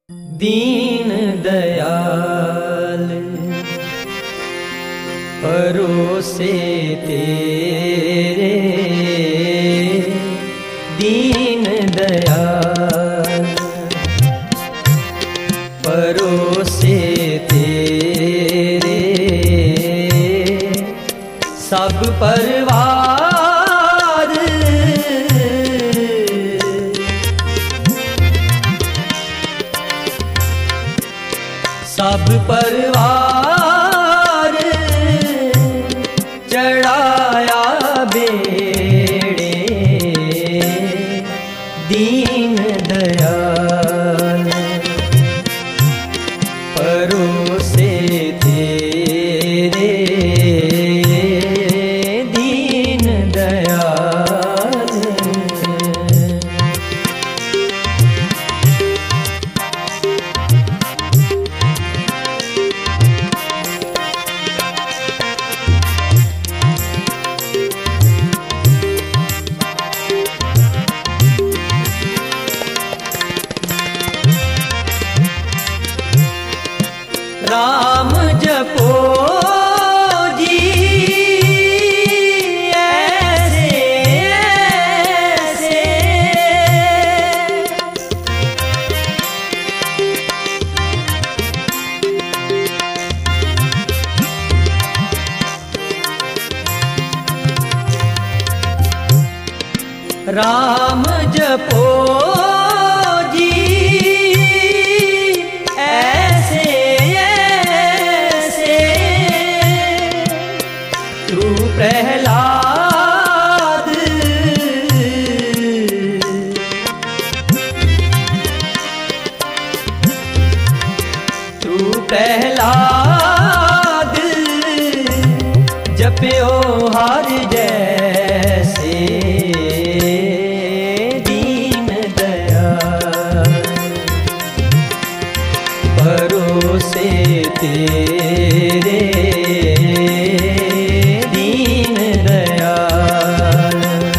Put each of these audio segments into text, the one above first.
दीन दयाल परोसे तेरे, दीन दयाल परोसे तेरे, सब परिवार सब परिवार चढ़ाया बेड़े, दीन दयाल परोसे तेरे, दीन दयाल। राम जपो जी ऐसे ऐसे, राम जपो जी ऐसे प्रहलाद, तू प्रहलाद जप्यो हर जैसे, दीन दयाल परोसे तेरे, दीन दयाल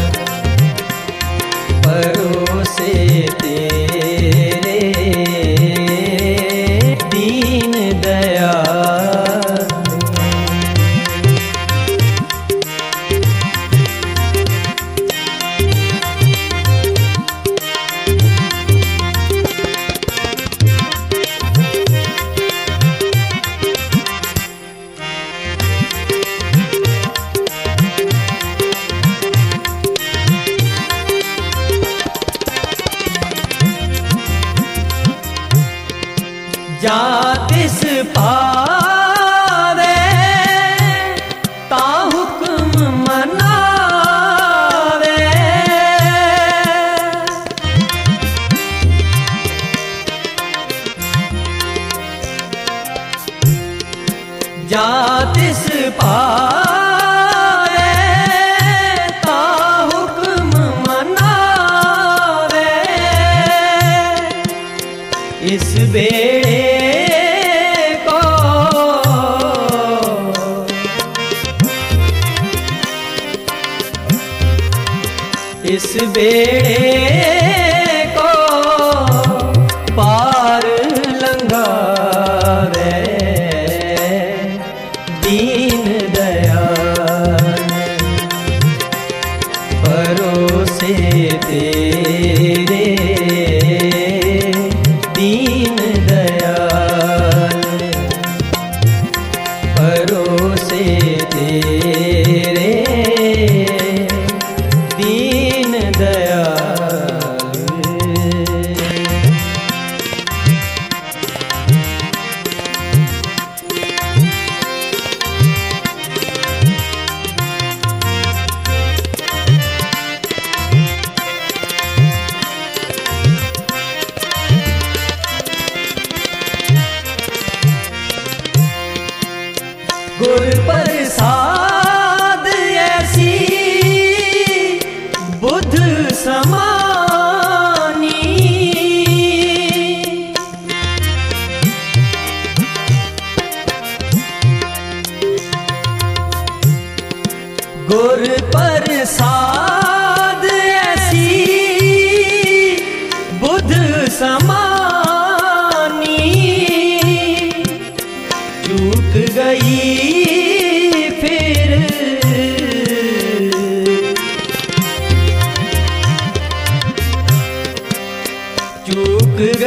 परोसे तेरे, दीन दयाल। जा तिस पावे ता हुक्म मनावे, जा तिस पावे ता हुक्म मनावे, इस बेड़े इस बेड़े को पार लंघावे, दीन दयाल परोसे तेरे, दीन दयाल परोसे तेरे, दीन दयाल।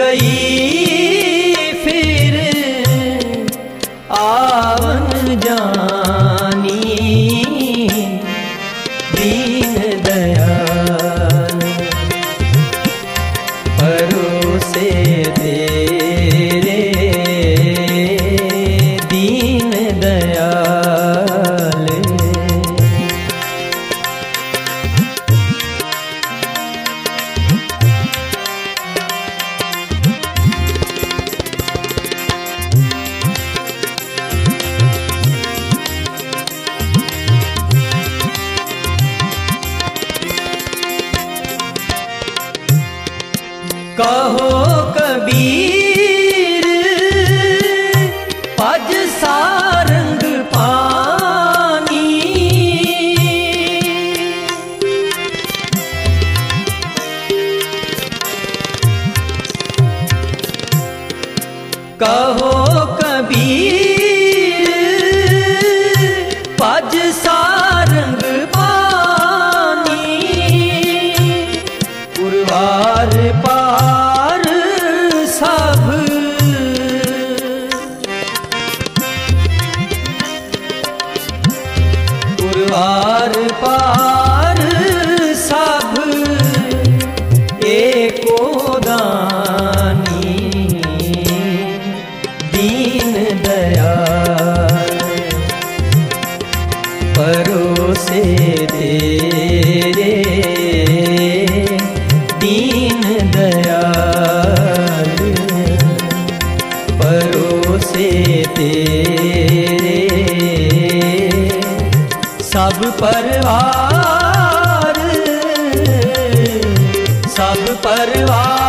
गई फिर आवन जानी, दीन दयाल परोसे तेरे दीन दयाल। कहो कबीर पज सारंग पानी, कहो कबीर पज सारंग पानी, पुरवार पार सब पुरवार पार सब एको दानी, दीन दयाल परोसे तेरे दीन दयाल परोसे तेरे सब परिवार, सब परिवार